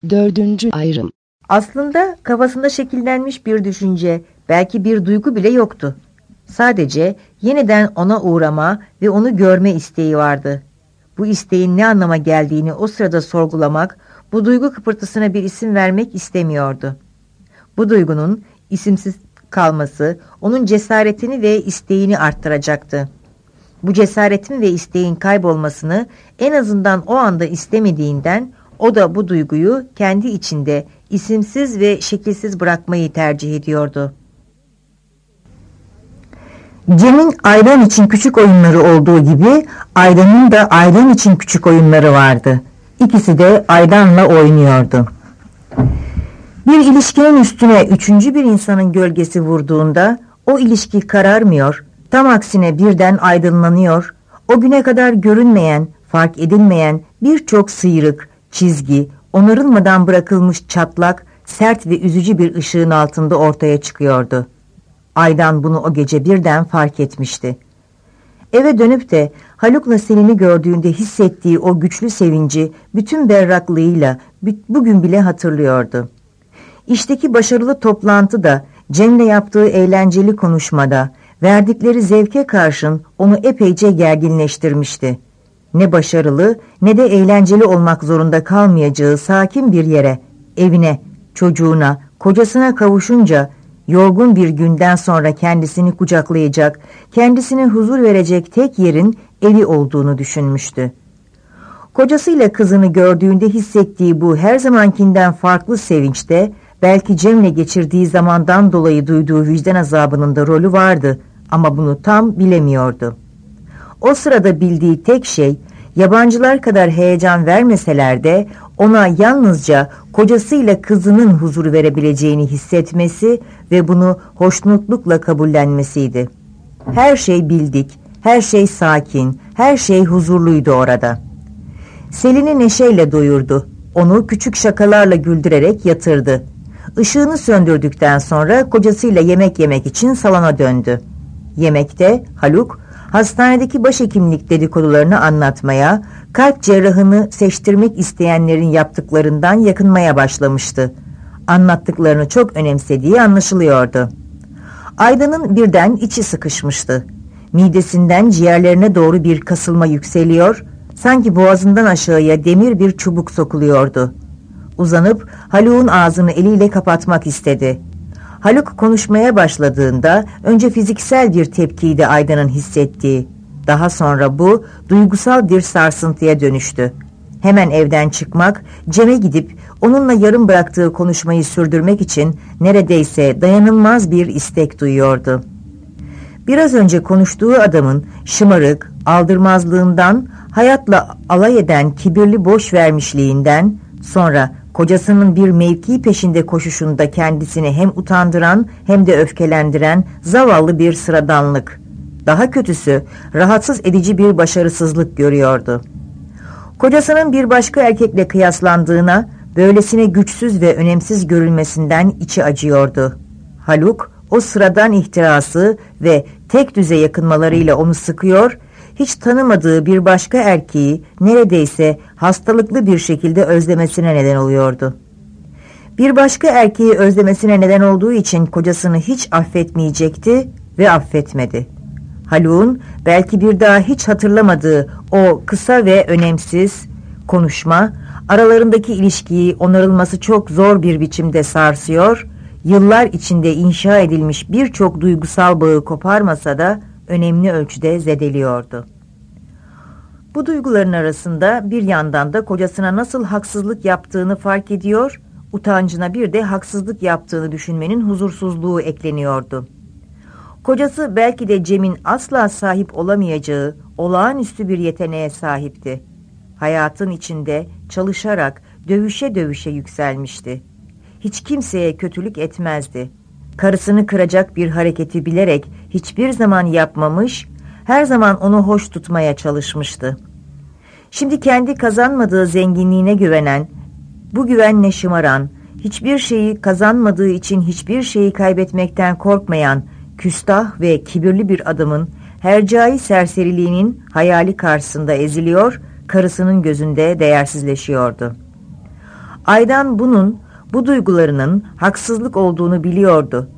Dördüncü ayrım. Aslında kafasında şekillenmiş bir düşünce, belki bir duygu bile yoktu. Sadece yeniden ona uğrama ve onu görme isteği vardı. Bu isteğin ne anlama geldiğini o sırada sorgulamak, bu duygu kıpırtısına bir isim vermek istemiyordu. Bu duygunun isimsiz kalması onun cesaretini ve isteğini arttıracaktı. Bu cesaretin ve isteğin kaybolmasını en azından o anda istemediğinden o da bu duyguyu kendi içinde isimsiz ve şekilsiz bırakmayı tercih ediyordu. Cem'in ayran için küçük oyunları olduğu gibi Aydan'ın da ayran için küçük oyunları vardı. İkisi de ayranla oynuyordu. Bir ilişkinin üstüne üçüncü bir insanın gölgesi vurduğunda o ilişki kararmıyor, tam aksine birden aydınlanıyor. O güne kadar görünmeyen, fark edilmeyen birçok sıyrık, çizgi, onarılmadan bırakılmış çatlak, sert ve üzücü bir ışığın altında ortaya çıkıyordu. Aydan bunu o gece birden fark etmişti. Eve dönüp de Haluk'la Selin'i gördüğünde hissettiği o güçlü sevinci bütün berraklığıyla bugün bile hatırlıyordu. İşteki başarılı toplantıda, Cem'le yaptığı eğlenceli konuşmada, verdikleri zevke karşın onu epeyce gerginleştirmişti. Ne başarılı ne de eğlenceli olmak zorunda kalmayacağı sakin bir yere, evine, çocuğuna, kocasına kavuşunca, yorgun bir günden sonra kendisini kucaklayacak, kendisine huzur verecek tek yerin evi olduğunu düşünmüştü. Kocasıyla kızını gördüğünde hissettiği bu her zamankinden farklı sevinçte, belki Cem'le geçirdiği zamandan dolayı duyduğu vicdan azabının da rolü vardı ama bunu tam bilemiyordu. O sırada bildiği tek şey, yabancılar kadar heyecan vermeseler de ona yalnızca kocasıyla kızının huzur verebileceğini hissetmesi ve bunu hoşnutlukla kabullenmesiydi. Her şey bildik, her şey sakin, her şey huzurluydu orada. Selin'i neşeyle doyurdu, onu küçük şakalarla güldürerek yatırdı. Işığını söndürdükten sonra kocasıyla yemek yemek için salona döndü. Yemekte Haluk, hastanedeki başhekimlik dedikodularını anlatmaya, kalp cerrahını seçtirmek isteyenlerin yaptıklarından yakınmaya başlamıştı. Anlattıklarını çok önemsediği anlaşılıyordu. Aydan'ın birden içi sıkışmıştı. Midesinden ciğerlerine doğru bir kasılma yükseliyor, sanki boğazından aşağıya demir bir çubuk sokuluyordu. Uzanıp Haluk'un ağzını eliyle kapatmak istedi. Haluk konuşmaya başladığında önce fiziksel bir tepkiydi Aydan'ın hissettiği. Daha sonra bu duygusal bir sarsıntıya dönüştü. Hemen evden çıkmak, Cem'e gidip onunla yarım bıraktığı konuşmayı sürdürmek için neredeyse dayanılmaz bir istek duyuyordu. Biraz önce konuştuğu adamın şımarık, aldırmazlığından, hayatla alay eden kibirli boşvermişliğinden, sonra kocasının bir mevki peşinde koşuşunda kendisini hem utandıran hem de öfkelendiren zavallı bir sıradanlık. Daha kötüsü, rahatsız edici bir başarısızlık görüyordu. Kocasının bir başka erkekle kıyaslandığına, böylesine güçsüz ve önemsiz görülmesinden içi acıyordu. Haluk, o sıradan ihtirası ve tek düze yakınmalarıyla onu sıkıyor, hiç tanımadığı bir başka erkeği neredeyse hastalıklı bir şekilde özlemesine neden oluyordu. Bir başka erkeği özlemesine neden olduğu için kocasını hiç affetmeyecekti ve affetmedi. Haluk'un belki bir daha hiç hatırlamadığı o kısa ve önemsiz konuşma, aralarındaki ilişkiyi onarılması çok zor bir biçimde sarsıyor, yıllar içinde inşa edilmiş birçok duygusal bağı koparmasa da önemli ölçüde zedeliyordu. Bu duyguların arasında bir yandan da kocasına nasıl haksızlık yaptığını fark ediyor, utancına bir de haksızlık yaptığını düşünmenin huzursuzluğu ekleniyordu. Kocası belki de Cem'in asla sahip olamayacağı olağanüstü bir yeteneğe sahipti. Hayatın içinde çalışarak, dövüşe dövüşe yükselmişti. Hiç kimseye kötülük etmezdi. Karısını kıracak bir hareketi bilerek hiçbir zaman yapmamış, her zaman onu hoş tutmaya çalışmıştı. Şimdi kendi kazanmadığı zenginliğine güvenen, bu güvenle şımaran, hiçbir şeyi kazanmadığı için hiçbir şeyi kaybetmekten korkmayan, küstah ve kibirli bir adamın hercai serseriliğinin hayali karşısında eziliyor, karısının gözünde değersizleşiyordu. Aydan bu duygularının haksızlık olduğunu biliyordu.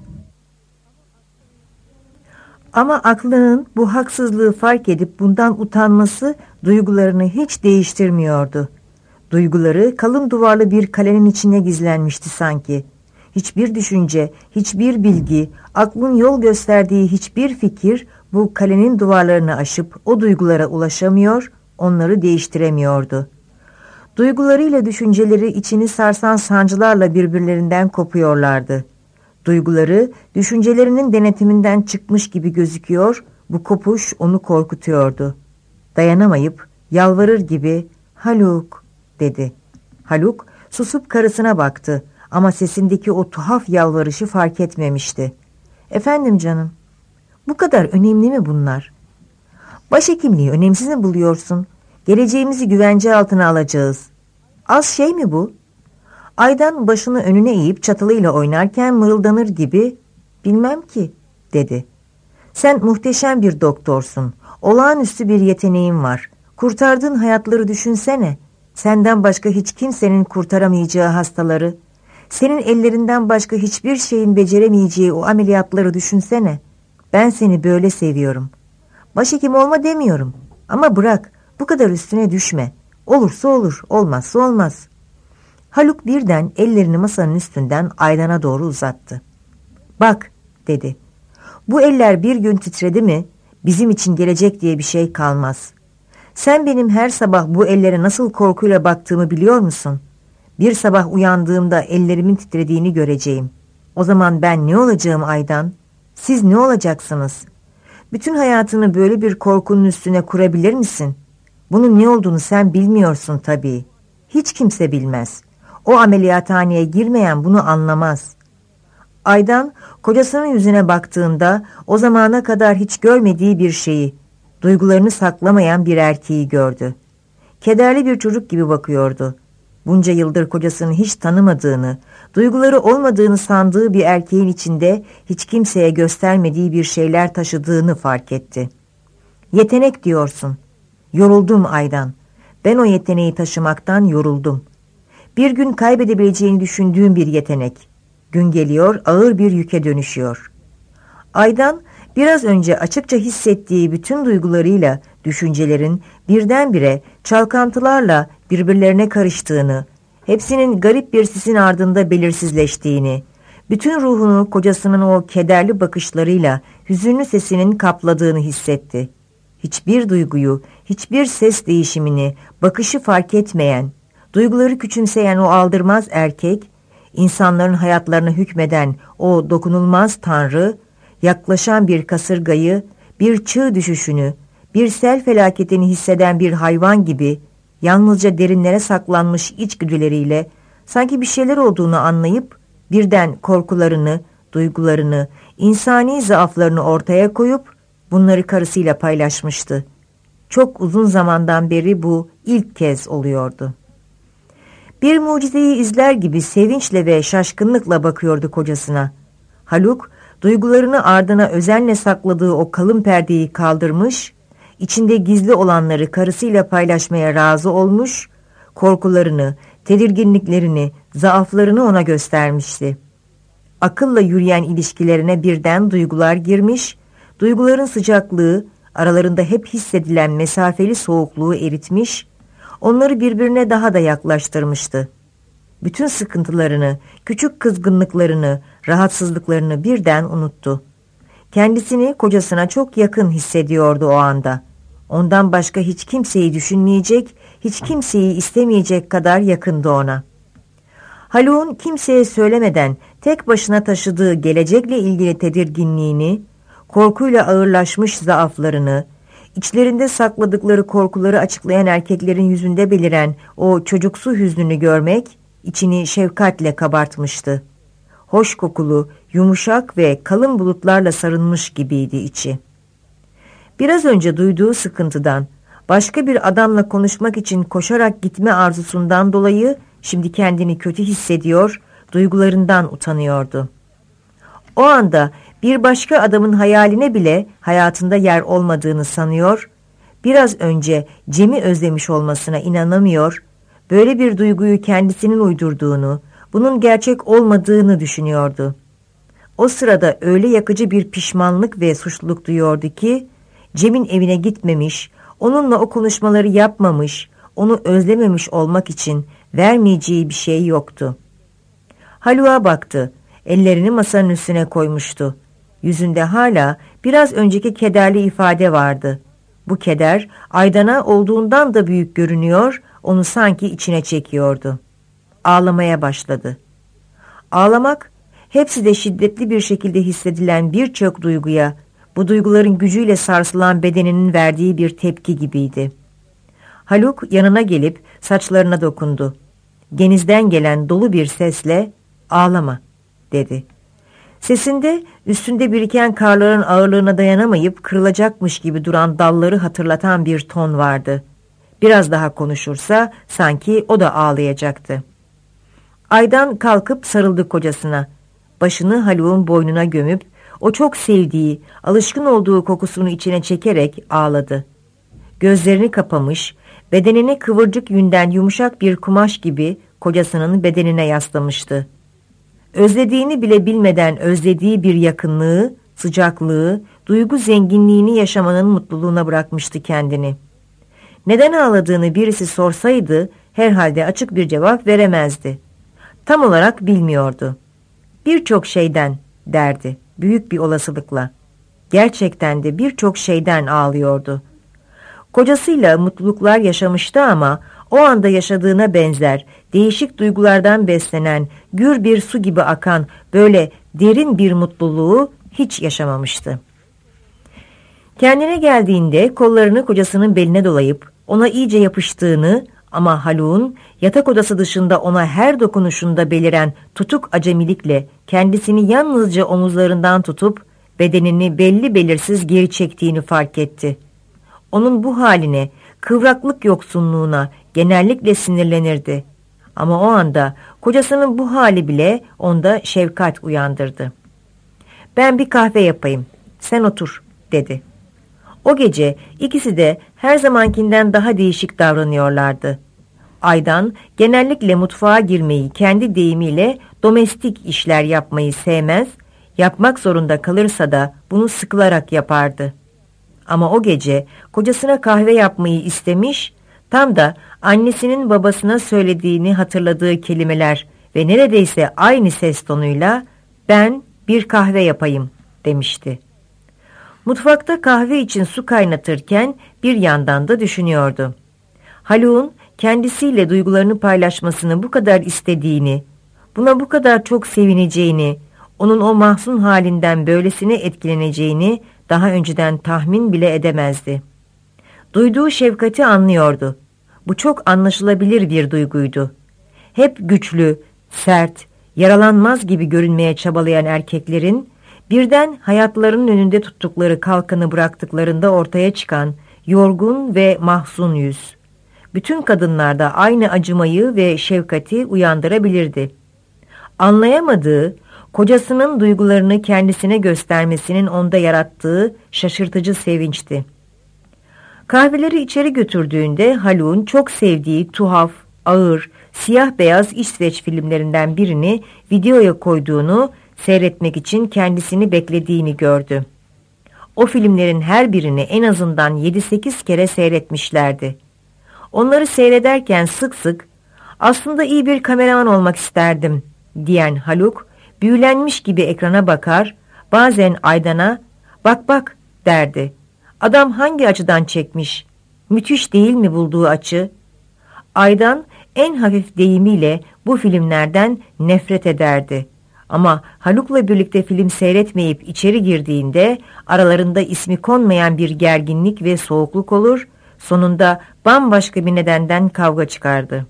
Ama aklının bu haksızlığı fark edip bundan utanması duygularını hiç değiştirmiyordu. Duyguları kalın duvarlı bir kalenin içine gizlenmişti sanki. Hiçbir düşünce, hiçbir bilgi, aklın yol gösterdiği hiçbir fikir bu kalenin duvarlarını aşıp o duygulara ulaşamıyor, onları değiştiremiyordu. Duygularıyla düşünceleri içini sarsan sancılarla birbirlerinden kopuyorlardı. Duyguları düşüncelerinin denetiminden çıkmış gibi gözüküyor, bu kopuş onu korkutuyordu. Dayanamayıp yalvarır gibi "Haluk" dedi. Haluk susup karısına baktı ama sesindeki o tuhaf yalvarışı fark etmemişti. "Efendim canım, bu kadar önemli mi bunlar? Başhekimliği önemsiz mi buluyorsun? Geleceğimizi güvence altına alacağız. Az şey mi bu?" Aydan başını önüne eğip çatalıyla oynarken mırıldanır gibi "Bilmem ki" dedi. "Sen muhteşem bir doktorsun. Olağanüstü bir yeteneğin var. Kurtardığın hayatları düşünsene. Senden başka hiç kimsenin kurtaramayacağı hastaları. Senin ellerinden başka hiçbir şeyin beceremeyeceği o ameliyatları düşünsene. Ben seni böyle seviyorum. Başhekim olma demiyorum. Ama bırak, bu kadar üstüne düşme. Olursa olur, olmazsa olmaz." Haluk birden ellerini masanın üstünden Aydan'a doğru uzattı. "Bak" dedi. "Bu eller bir gün titredi mi bizim için gelecek diye bir şey kalmaz. Sen benim her sabah bu ellere nasıl korkuyla baktığımı biliyor musun? Bir sabah uyandığımda ellerimin titrediğini göreceğim. O zaman ben ne olacağım Aydan? Siz ne olacaksınız? Bütün hayatını böyle bir korkunun üstüne kurabilir misin? Bunun ne olduğunu sen bilmiyorsun tabii. Hiç kimse bilmez. O ameliyathaneye girmeyen bunu anlamaz." Aydan kocasının yüzüne baktığında o zamana kadar hiç görmediği bir şeyi, duygularını saklamayan bir erkeği gördü. Kederli bir çocuk gibi bakıyordu. Bunca yıldır kocasını hiç tanımadığını, duyguları olmadığını sandığı bir erkeğin içinde hiç kimseye göstermediği bir şeyler taşıdığını fark etti. "Yetenek diyorsun. Yoruldum Aydan. Ben o yeteneği taşımaktan yoruldum. Bir gün kaybedebileceğini düşündüğüm bir yetenek. Gün geliyor, ağır bir yüke dönüşüyor." Aydan biraz önce açıkça hissettiği bütün duygularıyla düşüncelerin birdenbire çalkantılarla birbirlerine karıştığını, hepsinin garip bir sisin ardında belirsizleştiğini, bütün ruhunu kocasının o kederli bakışlarıyla hüzünlü sesinin kapladığını hissetti. Hiçbir duyguyu, hiçbir ses değişimini, bakışı fark etmeyen, duyguları küçümseyen o aldırmaz erkek, insanların hayatlarına hükmeden o dokunulmaz tanrı, yaklaşan bir kasırgayı, bir çığ düşüşünü, bir sel felaketini hisseden bir hayvan gibi yalnızca derinlere saklanmış içgüdüleriyle sanki bir şeyler olduğunu anlayıp birden korkularını, duygularını, insani zaaflarını ortaya koyup bunları karısıyla paylaşmıştı. Çok uzun zamandan beri bu ilk kez oluyordu. Bir mucizeyi izler gibi sevinçle ve şaşkınlıkla bakıyordu kocasına. Haluk, duygularını ardına özenle sakladığı o kalın perdeyi kaldırmış, içinde gizli olanları karısıyla paylaşmaya razı olmuş, korkularını, tedirginliklerini, zaaflarını ona göstermişti. Akılla yürüyen ilişkilerine birden duygular girmiş, duyguların sıcaklığı, aralarında hep hissedilen mesafeli soğukluğu eritmiş, onları birbirine daha da yaklaştırmıştı. Bütün sıkıntılarını, küçük kızgınlıklarını, rahatsızlıklarını birden unuttu. Kendisini kocasına çok yakın hissediyordu o anda. Ondan başka hiç kimseyi düşünmeyecek, hiç kimseyi istemeyecek kadar yakındı ona. Haluk'un kimseye söylemeden tek başına taşıdığı gelecekle ilgili tedirginliğini, korkuyla ağırlaşmış zaaflarını, içlerinde sakladıkları korkuları açıklayan erkeklerin yüzünde beliren o çocuksu hüznünü görmek, içini şefkatle kabartmıştı. Hoş kokulu, yumuşak ve kalın bulutlarla sarılmış gibiydi içi. Biraz önce duyduğu sıkıntıdan, başka bir adamla konuşmak için koşarak gitme arzusundan dolayı şimdi kendini kötü hissediyor, duygularından utanıyordu. O anda bir başka adamın hayaline bile hayatında yer olmadığını sanıyor, biraz önce Cem'i özlemiş olmasına inanamıyor, böyle bir duyguyu kendisinin uydurduğunu, bunun gerçek olmadığını düşünüyordu. O sırada öyle yakıcı bir pişmanlık ve suçluluk duyuyordu ki, Cem'in evine gitmemiş, onunla o konuşmaları yapmamış, onu özlememiş olmak için vermeyeceği bir şey yoktu. Haluk'a baktı, ellerini masanın üstüne koymuştu. Yüzünde hala biraz önceki kederli ifade vardı. Bu keder Aydan'a olduğundan da büyük görünüyor, onu sanki içine çekiyordu. Ağlamaya başladı. Ağlamak, hepsi de şiddetli bir şekilde hissedilen birçok duyguya, bu duyguların gücüyle sarsılan bedeninin verdiği bir tepki gibiydi. Haluk yanına gelip saçlarına dokundu. Genizden gelen dolu bir sesle "Ağlama," dedi. Sesinde üstünde biriken karların ağırlığına dayanamayıp kırılacakmış gibi duran dalları hatırlatan bir ton vardı. Biraz daha konuşursa sanki o da ağlayacaktı. Aydan kalkıp sarıldı kocasına. Başını Haluk'un boynuna gömüp o çok sevdiği, alışkın olduğu kokusunu içine çekerek ağladı. Gözlerini kapamış, bedenini kıvırcık yünden yumuşak bir kumaş gibi kocasının bedenine yaslamıştı. Özlediğini bile bilmeden özlediği bir yakınlığı, sıcaklığı, duygu zenginliğini yaşamanın mutluluğuna bırakmıştı kendini. Neden ağladığını birisi sorsaydı herhalde açık bir cevap veremezdi. Tam olarak bilmiyordu. Birçok şeyden derdi, büyük bir olasılıkla. Gerçekten de birçok şeyden ağlıyordu. Kocasıyla mutluluklar yaşamıştı ama o anda yaşadığına benzer, değişik duygulardan beslenen, gür bir su gibi akan böyle derin bir mutluluğu hiç yaşamamıştı. Kendine geldiğinde kollarını kocasının beline dolayıp ona iyice yapıştığını ama Haluk'un yatak odası dışında ona her dokunuşunda beliren tutuk acemilikle kendisini yalnızca omuzlarından tutup bedenini belli belirsiz geri çektiğini fark etti. Onun bu haline, kıvraklık yoksunluğuna genellikle sinirlenirdi. Ama o anda kocasının bu hali bile onda şefkat uyandırdı. "Ben bir kahve yapayım, sen otur," dedi. O gece ikisi de her zamankinden daha değişik davranıyorlardı. Aydan genellikle mutfağa girmeyi, kendi deyimiyle domestik işler yapmayı sevmez, yapmak zorunda kalırsa da bunu sıkılarak yapardı. Ama o gece kocasına kahve yapmayı istemiş, tam da annesinin babasına söylediğini hatırladığı kelimeler ve neredeyse aynı ses tonuyla "Ben bir kahve yapayım," demişti. Mutfakta kahve için su kaynatırken bir yandan da düşünüyordu. Haluk'un kendisiyle duygularını paylaşmasını bu kadar istediğini, buna bu kadar çok sevineceğini, onun o mahzun halinden böylesine etkileneceğini daha önceden tahmin bile edemezdi. Duyduğu şefkati anlıyordu. Bu çok anlaşılabilir bir duyguydu. Hep güçlü, sert, yaralanmaz gibi görünmeye çabalayan erkeklerin birden hayatlarının önünde tuttukları kalkanı bıraktıklarında ortaya çıkan yorgun ve mahzun yüz. Bütün kadınlarda aynı acımayı ve şefkati uyandırabilirdi. Anlayamadığı, kocasının duygularını kendisine göstermesinin onda yarattığı şaşırtıcı sevinçti. Kahveleri içeri götürdüğünde Haluk'un çok sevdiği tuhaf, ağır, siyah beyaz İsveç filmlerinden birini videoya koyduğunu, seyretmek için kendisini beklediğini gördü. O filmlerin her birini en azından 7-8 kere seyretmişlerdi. Onları seyrederken sık sık "Aslında iyi bir kameraman olmak isterdim," diyen Haluk, büyülenmiş gibi ekrana bakar, bazen Aydan'a "Bak bak," derdi. "Adam hangi açıdan çekmiş? Müthiş değil mi bulduğu açı?" Aydan en hafif deyimiyle bu filmlerden nefret ederdi. Ama Haluk'la birlikte film seyretmeyip içeri girdiğinde aralarında ismi konmayan bir gerginlik ve soğukluk olur, sonunda bambaşka bir nedenden kavga çıkardı.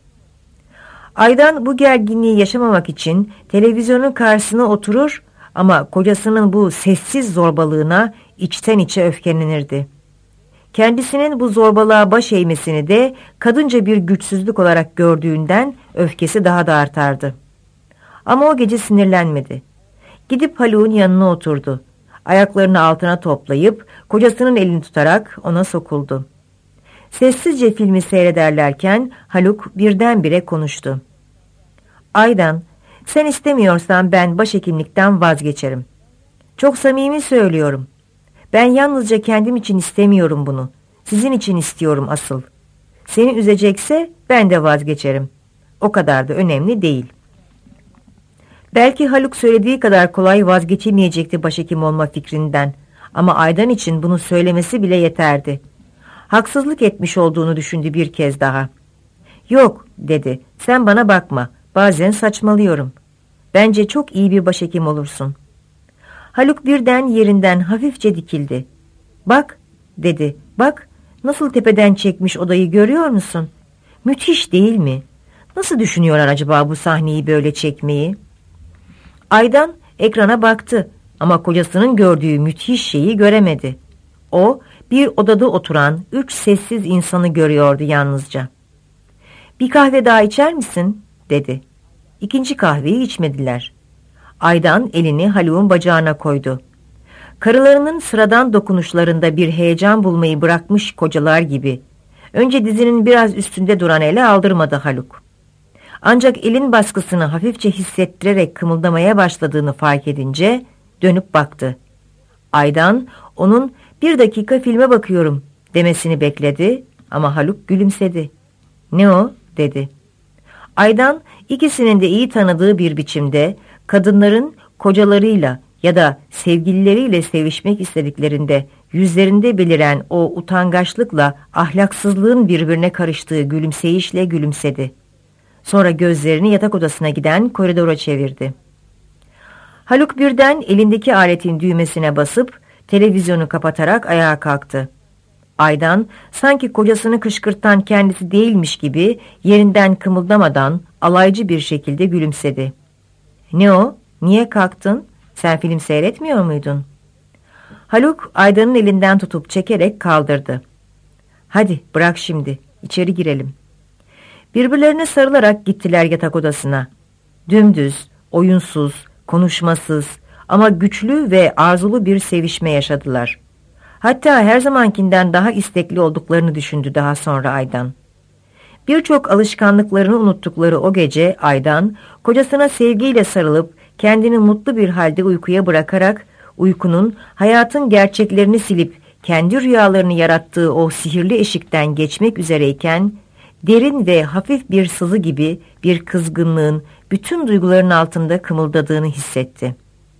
Aydan bu gerginliği yaşamamak için televizyonun karşısına oturur ama kocasının bu sessiz zorbalığına içten içe öfkelenirdi. Kendisinin bu zorbalığa baş eğmesini de kadınca bir güçsüzlük olarak gördüğünden öfkesi daha da artardı. Ama o gece sinirlenmedi. Gidip Haluk'un yanına oturdu. Ayaklarını altına toplayıp kocasının elini tutarak ona sokuldu. Sessizce filmi seyrederlerken Haluk birdenbire konuştu. Aydan, sen istemiyorsan ben başhekimlikten vazgeçerim. Çok samimi söylüyorum. Ben yalnızca kendim için istemiyorum bunu. Sizin için istiyorum asıl. Seni üzecekse ben de vazgeçerim. O kadar da önemli değil. Belki Haluk söylediği kadar kolay vazgeçemeyecekti başhekim olma fikrinden. Ama Aydan için bunu söylemesi bile yeterdi. Haksızlık etmiş olduğunu düşündü bir kez daha. Yok, dedi, sen bana bakma. Bazen saçmalıyorum. Bence çok iyi bir başhekim olursun. Haluk birden yerinden hafifçe dikildi. Bak, dedi, bak, nasıl tepeden çekmiş odayı görüyor musun? Müthiş değil mi? Nasıl düşünüyorlar acaba bu sahneyi böyle çekmeyi? Aydan ekrana baktı ama kocasının gördüğü müthiş şeyi göremedi. O, bir odada oturan 3 sessiz insanı görüyordu yalnızca. Bir kahve daha içer misin? Dedi. İkinci kahveyi içmediler. Aydan elini Haluk'un bacağına koydu. Karılarının sıradan dokunuşlarında bir heyecan bulmayı bırakmış kocalar gibi. Önce dizinin biraz üstünde duran ele aldırmadı Haluk. Ancak elin baskısını hafifçe hissettirerek kımıldamaya başladığını fark edince dönüp baktı. Aydan onun "bir dakika filme bakıyorum" demesini bekledi ama Haluk gülümsedi. "Ne o?" dedi. Aydan ikisinin de iyi tanıdığı bir biçimde kadınların kocalarıyla ya da sevgilileriyle sevişmek istediklerinde yüzlerinde beliren o utangaçlıkla ahlaksızlığın birbirine karıştığı gülümseyişle gülümsedi. Sonra gözlerini yatak odasına giden koridora çevirdi. Haluk birden elindeki aletin düğmesine basıp televizyonu kapatarak ayağa kalktı. Aydan sanki kocasını kışkırtan kendisi değilmiş gibi yerinden kımıldamadan alaycı bir şekilde gülümsedi. "Ne o? Niye kalktın? Sen film seyretmiyor muydun?" Haluk Aydan'ın elinden tutup çekerek kaldırdı. "Hadi bırak şimdi, içeri girelim." Birbirlerine sarılarak gittiler yatak odasına. Dümdüz, oyunsuz, konuşmasız ama güçlü ve arzulu bir sevişme yaşadılar. Hatta her zamankinden daha istekli olduklarını düşündü daha sonra Aydan. Birçok alışkanlıklarını unuttukları o gece Aydan, kocasına sevgiyle sarılıp kendini mutlu bir halde uykuya bırakarak uykunun hayatın gerçeklerini silip kendi rüyalarını yarattığı o sihirli eşikten geçmek üzereyken derin ve hafif bir sızı gibi bir kızgınlığın bütün duyguların altında kımıldadığını hissetti.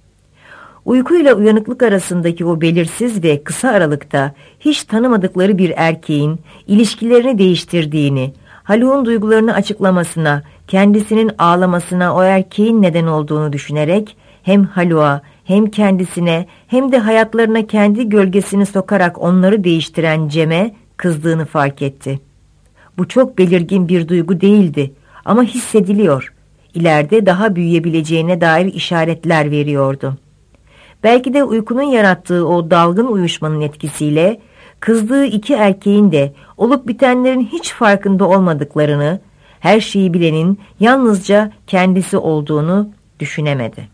Uykuyla uyanıklık arasındaki o belirsiz ve kısa aralıkta hiç tanımadıkları bir erkeğin ilişkilerini değiştirdiğini, Haluk'un duygularını açıklamasına, kendisinin ağlamasına o erkeğin neden olduğunu düşünerek hem Haluk'a hem kendisine hem de hayatlarına kendi gölgesini sokarak onları değiştiren Cem'e kızdığını fark etti. Bu çok belirgin bir duygu değildi ama hissediliyor. İleride daha büyüyebileceğine dair işaretler veriyordu. Belki de uykunun yarattığı o dalgın uyuşmanın etkisiyle kızdığı iki erkeğin de olup bitenlerin hiç farkında olmadıklarını, her şeyi bilenin yalnızca kendisi olduğunu düşünemedi.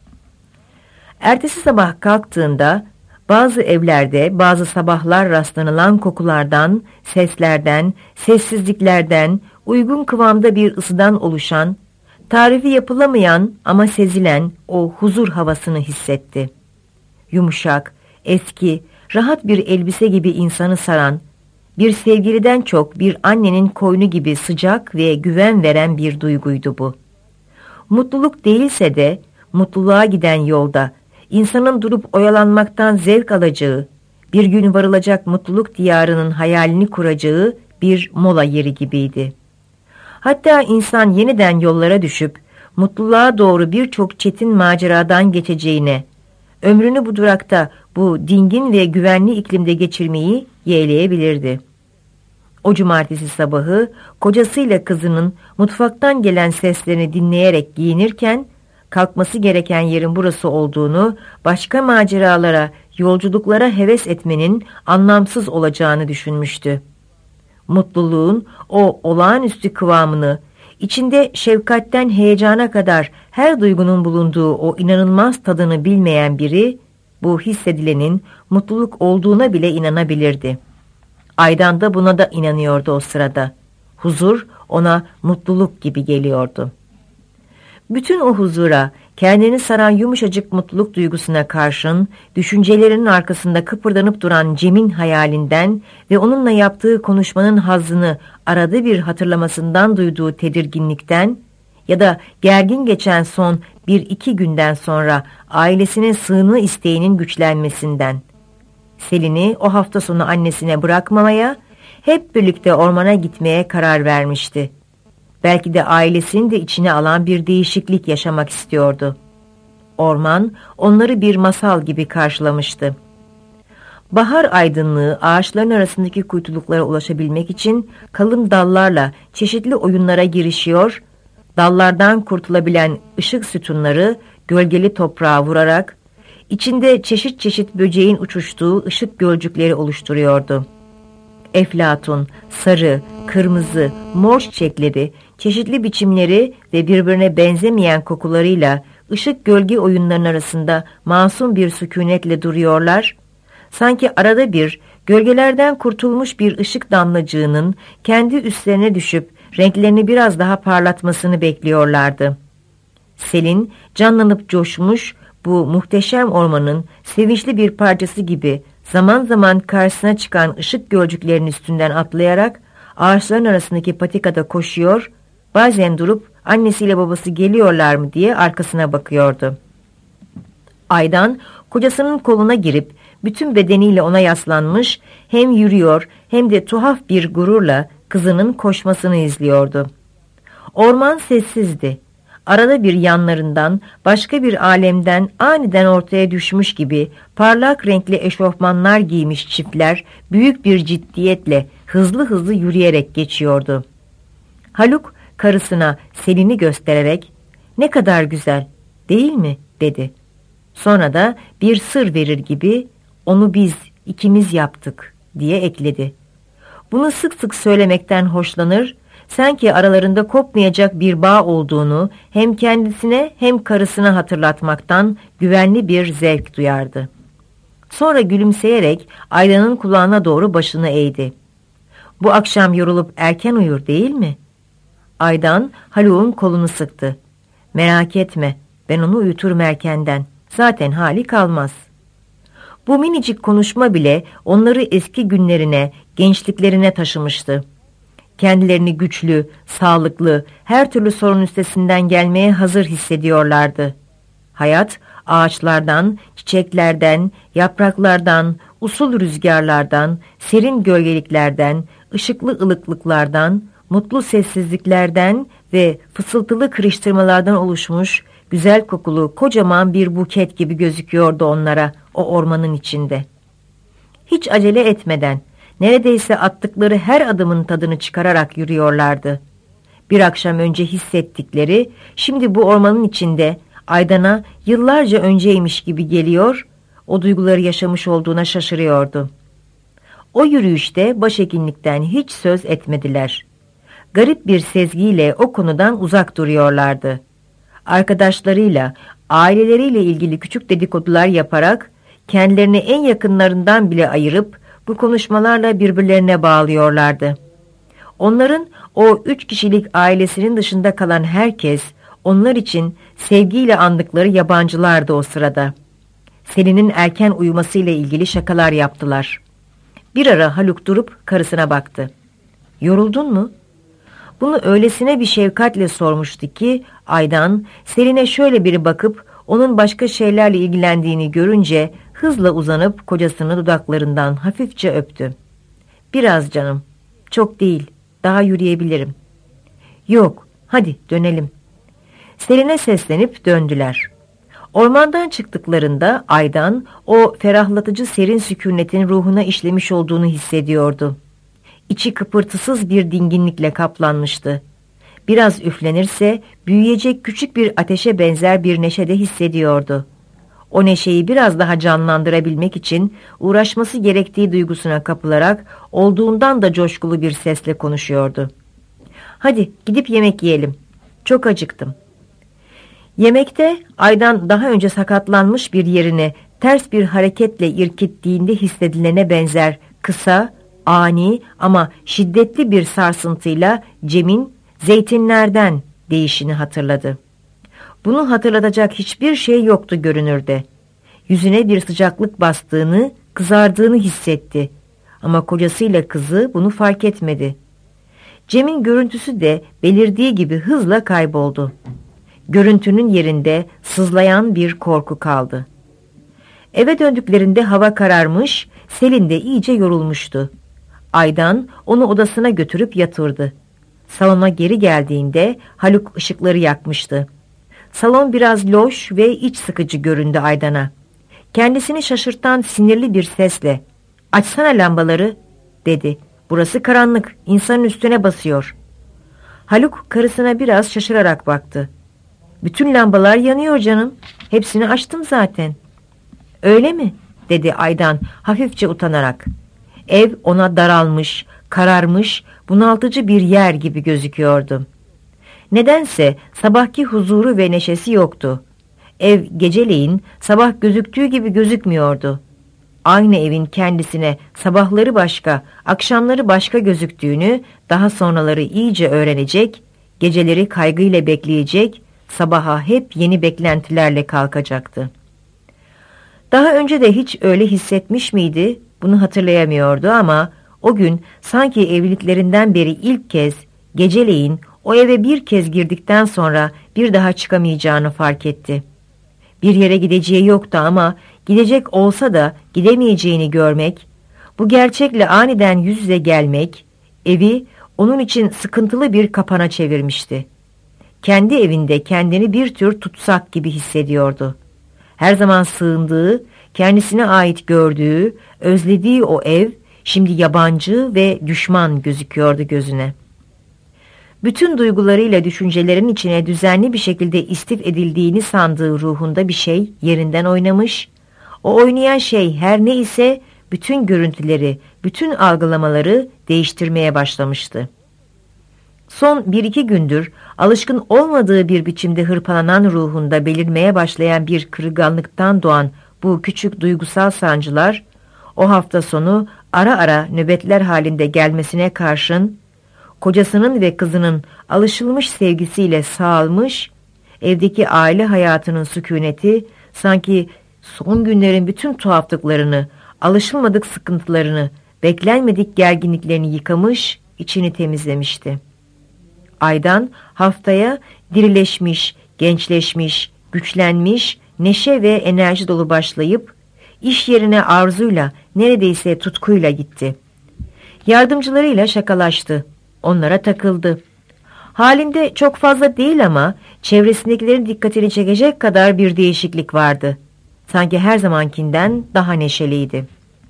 Ertesi sabah kalktığında bazı evlerde bazı sabahlar rastlanılan kokulardan, seslerden, sessizliklerden, uygun kıvamda bir ısıdan oluşan, tarifi yapılamayan ama sezilen o huzur havasını hissetti. Yumuşak, eski, rahat bir elbise gibi insanı saran, bir sevgiliden çok bir annenin koynu gibi sıcak ve güven veren bir duyguydu bu. Mutluluk değilse de mutluluğa giden yolda insanın durup oyalanmaktan zevk alacağı, bir gün varılacak mutluluk diyarının hayalini kuracağı bir mola yeri gibiydi. Hatta insan yeniden yollara düşüp mutluluğa doğru birçok çetin maceradan geçeceğine, ömrünü bu durakta, bu dingin ve güvenli iklimde geçirmeyi yeğleyebilirdi. O cumartesi sabahı kocasıyla kızının mutfaktan gelen seslerini dinleyerek giyinirken, kalkması gereken yerin burası olduğunu, başka maceralara, yolculuklara heves etmenin anlamsız olacağını düşünmüştü. Mutluluğun o olağanüstü kıvamını, içinde şefkatten heyecana kadar her duygunun bulunduğu o inanılmaz tadını bilmeyen biri, bu hissedilenin mutluluk olduğuna bile inanabilirdi. Aydan da buna da inanıyordu o sırada. Huzur ona mutluluk gibi geliyordu. Bütün o huzura, kendini saran yumuşacık mutluluk duygusuna karşın, düşüncelerinin arkasında kıpırdanıp duran Cem'in hayalinden ve onunla yaptığı konuşmanın hazzını arada bir hatırlamasından duyduğu tedirginlikten ya da gergin geçen son 1-2 günden sonra ailesinin sığınma isteğinin güçlenmesinden, Selin'i o hafta sonu annesine bırakmamaya, hep birlikte ormana gitmeye karar vermişti. Belki de ailesini de içine alan bir değişiklik yaşamak istiyordu. Orman onları bir masal gibi karşılamıştı. Bahar aydınlığı ağaçların arasındaki kuytuluklara ulaşabilmek için kalın dallarla çeşitli oyunlara girişiyor, dallardan kurtulabilen ışık sütunları gölgeli toprağa vurarak, içinde çeşit çeşit böceğin uçuştuğu ışık gölcükleri oluşturuyordu. Eflatun, sarı, kırmızı, mor çiçekleri, çeşitli biçimleri ve birbirine benzemeyen kokularıyla ışık gölge oyunlarının arasında masum bir sükunetle duruyorlar, sanki arada bir gölgelerden kurtulmuş bir ışık damlacığının kendi üstlerine düşüp renklerini biraz daha parlatmasını bekliyorlardı. Selin canlanıp coşmuş, bu muhteşem ormanın sevinçli bir parçası gibi zaman zaman karşısına çıkan ışık gölcüklerinin üstünden atlayarak ağaçların arasındaki patikada koşuyor, bazen durup annesiyle babası geliyorlar mı diye arkasına bakıyordu. Aydan kocasının koluna girip bütün bedeniyle ona yaslanmış, hem yürüyor hem de tuhaf bir gururla kızının koşmasını izliyordu. Orman sessizdi. Arada bir yanlarından başka bir alemden aniden ortaya düşmüş gibi parlak renkli eşofmanlar giymiş çiftler büyük bir ciddiyetle hızlı hızlı yürüyerek geçiyordu. Haluk karısına Selin'i göstererek "Ne kadar güzel, değil mi?" dedi. Sonra da bir sır verir gibi "Onu biz ikimiz yaptık." diye ekledi. Bunu sık sık söylemekten hoşlanır, sanki aralarında kopmayacak bir bağ olduğunu hem kendisine hem karısına hatırlatmaktan güvenli bir zevk duyardı. Sonra gülümseyerek Aydan'ın kulağına doğru başını eğdi. "Bu akşam yorulup erken uyur değil mi?" Aydan Haluk'un kolunu sıktı. "Merak etme, ben onu uyuturum erkenden. Zaten hali kalmaz." Bu minicik konuşma bile onları eski günlerine, gençliklerine taşımıştı. Kendilerini güçlü, sağlıklı, her türlü sorun üstesinden gelmeye hazır hissediyorlardı. Hayat, ağaçlardan, çiçeklerden, yapraklardan, usul rüzgarlardan, serin gölgeliklerden, ışıklı ılıklıklardan, mutlu sessizliklerden ve fısıltılı kırıştırmalardan oluşmuş, güzel kokulu kocaman bir buket gibi gözüküyordu onlara o ormanın içinde. Hiç acele etmeden, neredeyse attıkları her adımın tadını çıkararak yürüyorlardı. Bir akşam önce hissettikleri, şimdi bu ormanın içinde Aydan'a yıllarca önceymiş gibi geliyor, o duyguları yaşamış olduğuna şaşırıyordu. O yürüyüşte başhekinlikten hiç söz etmediler. Garip bir sezgiyle o konudan uzak duruyorlardı. Arkadaşlarıyla, aileleriyle ilgili küçük dedikodular yaparak, kendilerini en yakınlarından bile ayırıp, bu konuşmalarla birbirlerine bağlıyorlardı. Onların o 3 kişilik ailesinin dışında kalan herkes, onlar için sevgiyle andıkları yabancılardı o sırada. Selin'in erken uyumasıyla ilgili şakalar yaptılar. Bir ara Haluk durup karısına baktı. "Yoruldun mu?" Bunu öylesine bir şefkatle sormuştu ki Aydan Selin'e şöyle bir bakıp onun başka şeylerle ilgilendiğini görünce hızla uzanıp kocasını dudaklarından hafifçe öptü. "Biraz canım, çok değil, daha yürüyebilirim." "Yok, hadi dönelim." Selin'e seslenip döndüler. Ormandan çıktıklarında Aydan o ferahlatıcı serin sükunetin ruhuna işlemiş olduğunu hissediyordu. İçi kıpırtısız bir dinginlikle kaplanmıştı. Biraz üflenirse büyüyecek küçük bir ateşe benzer bir neşe de hissediyordu. O neşeyi biraz daha canlandırabilmek için uğraşması gerektiği duygusuna kapılarak olduğundan da coşkulu bir sesle konuşuyordu. "Hadi gidip yemek yiyelim. Çok acıktım." Yemekte Aydan daha önce sakatlanmış bir yerini ters bir hareketle irkittiğinde hissedilene benzer kısa, Ani ama şiddetli bir sarsıntıyla Cem'in zeytinlerden deyişini hatırladı. Bunu hatırlatacak hiçbir şey yoktu görünürde. Yüzüne bir sıcaklık bastığını, kızardığını hissetti. Ama kocasıyla kızı bunu fark etmedi. Cem'in görüntüsü de belirdiği gibi hızla kayboldu. Görüntünün yerinde sızlayan bir korku kaldı. Eve döndüklerinde hava kararmış, Selin de iyice yorulmuştu. Aydan onu odasına götürüp yatırdı. Salona geri geldiğinde Haluk ışıkları yakmıştı. Salon biraz loş ve iç sıkıcı göründü Aydan'a. Kendisini şaşırtan sinirli bir sesle "Açsana lambaları," dedi. "Burası karanlık, insanın üstüne basıyor." Haluk karısına biraz şaşırarak baktı. "Bütün lambalar yanıyor canım. Hepsini açtım zaten." "Öyle mi?" dedi Aydan hafifçe utanarak. Ev ona daralmış, kararmış, bunaltıcı bir yer gibi gözüküyordu. Nedense sabahki huzuru ve neşesi yoktu. Ev geceleyin sabah gözüktüğü gibi gözükmüyordu. Aynı evin kendisine sabahları başka, akşamları başka gözüktüğünü daha sonraları iyice öğrenecek, geceleri kaygıyla bekleyecek, sabaha hep yeni beklentilerle kalkacaktı. Daha önce de hiç öyle hissetmiş miydi? Bunu hatırlayamıyordu ama o gün sanki evliliklerinden beri ilk kez geceleyin o eve bir kez girdikten sonra bir daha çıkamayacağını fark etti. Bir yere gideceği yoktu ama gidecek olsa da gidemeyeceğini görmek, bu gerçekle aniden yüz yüze gelmek, evi onun için sıkıntılı bir kapana çevirmişti. Kendi evinde kendini bir tür tutsak gibi hissediyordu. Her zaman sığındığı, kendisine ait gördüğü, özlediği o ev şimdi yabancı ve düşman gözüküyordu gözüne. Bütün duygularıyla düşüncelerin içine düzenli bir şekilde istif edildiğini sandığı ruhunda bir şey yerinden oynamış, o oynayan şey her ne ise bütün görüntüleri, bütün algılamaları değiştirmeye başlamıştı. Son 1-2 gündür alışkın olmadığı bir biçimde hırpalanan ruhunda belirmeye başlayan bir kırılganlıktan doğan bu küçük duygusal sancılar, o hafta sonu ara ara nöbetler halinde gelmesine karşın, kocasının ve kızının alışılmış sevgisiyle sağalmış, evdeki aile hayatının sükuneti sanki son günlerin bütün tuhaflıklarını, alışılmadık sıkıntılarını, beklenmedik gerginliklerini yıkamış, içini temizlemişti. Aydan haftaya dirileşmiş, gençleşmiş, güçlenmiş, neşe ve enerji dolu başlayıp, iş yerine arzuyla, neredeyse tutkuyla gitti. Yardımcılarıyla şakalaştı. Onlara takıldı. Halinde çok fazla değil ama çevresindekilerin dikkatini çekecek kadar bir değişiklik vardı. Sanki her zamankinden daha neşeliydi.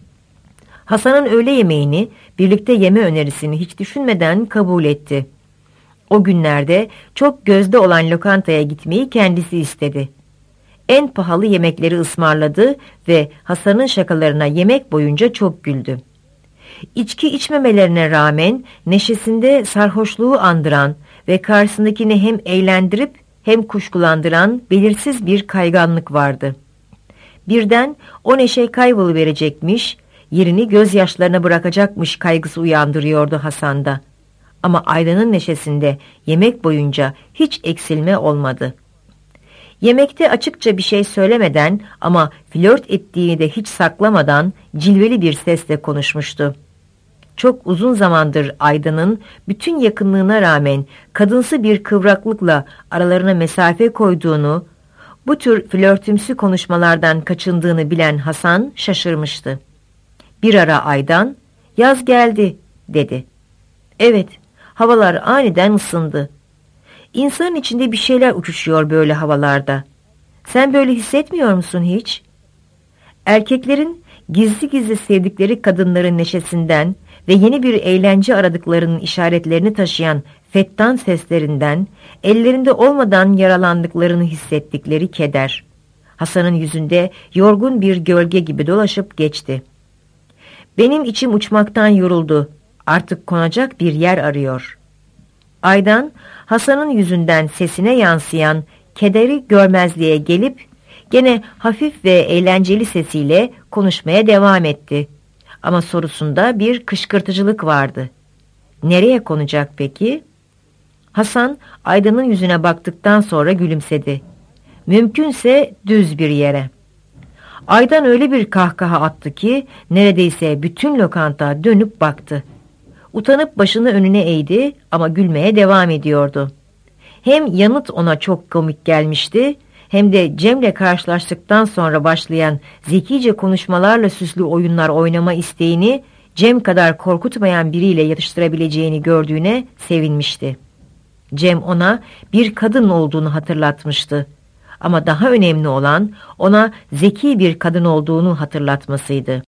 Hasan'ın öğle yemeğini, birlikte yeme önerisini hiç düşünmeden kabul etti. O günlerde çok gözde olan lokantaya gitmeyi kendisi istedi. En pahalı yemekleri ısmarladı ve Hasan'ın şakalarına yemek boyunca çok güldü. İçki içmemelerine rağmen neşesinde sarhoşluğu andıran ve karşısındakini hem eğlendirip hem kuşkulandıran belirsiz bir kayganlık vardı. Birden o neşe kayboluverecekmiş, yerini gözyaşlarına bırakacakmış kaygısı uyandırıyordu Hasan'da. Ama Aydan'ın neşesinde yemek boyunca hiç eksilme olmadı. Yemekte açıkça bir şey söylemeden ama flört ettiğini de hiç saklamadan cilveli bir sesle konuşmuştu. Çok uzun zamandır Aydan'ın bütün yakınlığına rağmen kadınsı bir kıvraklıkla aralarına mesafe koyduğunu, bu tür flörtümsü konuşmalardan kaçındığını bilen Hasan şaşırmıştı. Bir ara Aydan, "Yaz geldi," dedi. Evet, havalar aniden ısındı. İnsanın içinde bir şeyler uçuşuyor böyle havalarda. Sen böyle hissetmiyor musun hiç? Erkeklerin gizli gizli sevdikleri kadınların neşesinden ve yeni bir eğlence aradıklarının işaretlerini taşıyan fettan seslerinden, ellerinde olmadan yaralandıklarını hissettikleri keder, Hasan'ın yüzünde yorgun bir gölge gibi dolaşıp geçti. "Benim içim uçmaktan yoruldu. Artık konacak bir yer arıyor." Aydan, Hasan'ın yüzünden sesine yansıyan kederi görmezliğe gelip, gene hafif ve eğlenceli sesiyle konuşmaya devam etti. Ama sorusunda bir kışkırtıcılık vardı. Nereye konacak peki? Hasan Aydan'ın yüzüne baktıktan sonra gülümsedi. Mümkünse düz bir yere. Aydan öyle bir kahkaha attı ki neredeyse bütün lokanta dönüp baktı. Utanıp başını önüne eğdi ama gülmeye devam ediyordu. Hem yanıt ona çok komik gelmişti, hem de Cem'le karşılaştıktan sonra başlayan zekice konuşmalarla süslü oyunlar oynama isteğini Cem kadar korkutmayan biriyle yatıştırabileceğini gördüğüne sevinmişti. Cem ona bir kadın olduğunu hatırlatmıştı. Ama daha önemli olan ona zeki bir kadın olduğunu hatırlatmasıydı.